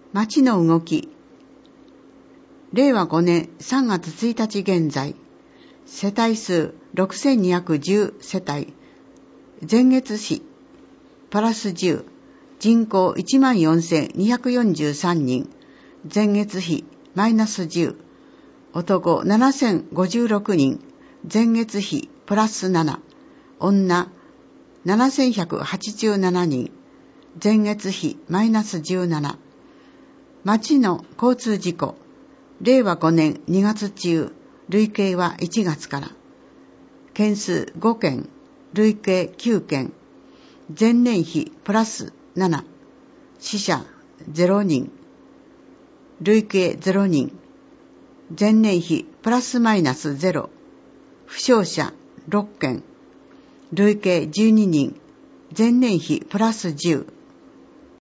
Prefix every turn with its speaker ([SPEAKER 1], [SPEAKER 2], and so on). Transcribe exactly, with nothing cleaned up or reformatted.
[SPEAKER 1] 町の動き。れいわごねんさんがつついたち現在、世帯数ろくせんにひゃくじゅう世帯、前月比プラスじゅう、人口 いちまんよんせんにひゃくよんじゅうさんにん、前月比マイナスじゅう、男ななせんごじゅうろくにん、前月比プラスなな、女ななせんひゃくはちじゅうななにん、前月比マイナスじゅうなな。町の交通事故、れいわごねんにがつ中、累計はいちがつから。件数ごけん、累計きゅうけん、前年比プラスなな、死者ゼロにん、累計ゼロにん、前年比プラスマイナスゼロ、負傷者ろっけん、累計じゅうににん、前年比プラスじゅう、